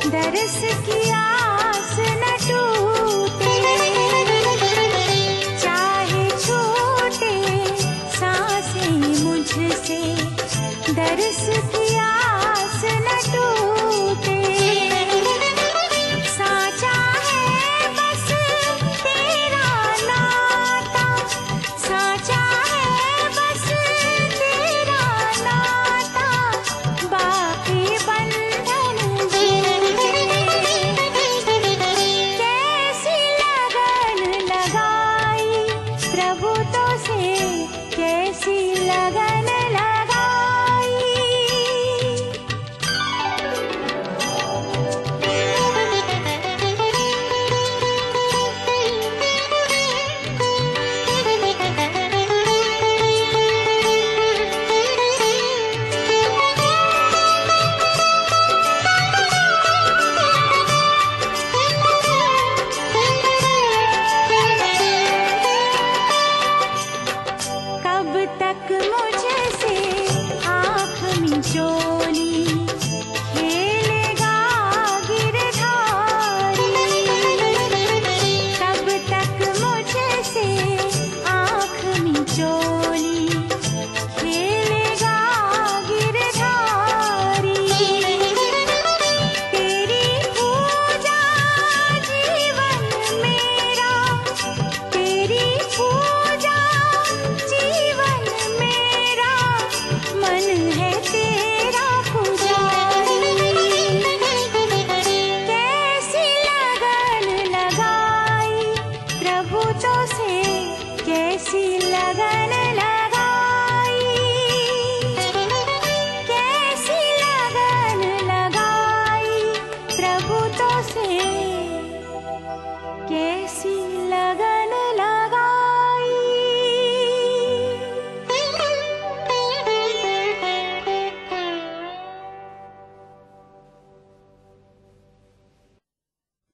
दरस की आस न टूटे, चाहे छूटे सांसें मुझसे, दरस की आस न टूटे। साचा है बस तेरा नाता, साचा है बस तेरा नाता, बाकी बंधन कैसी लगन लगाई प्रभु तो से, कैसी लगन लगाई। कब तक मुझसे आँख मिचोली खेलेगा गिरधारी, कब तक मुझसे आँख मिचोली खेलेगा गिरधारी। तेरी पूजा जीवन मेरा, तेरी पूजा जीवन मेरा, मन है तेरा पुजारी। कैसी लगन लगाई प्रभु तो से, कैसी लगन लगाई, कैसी लगन लगाई प्रभु तो से, कैसी लगन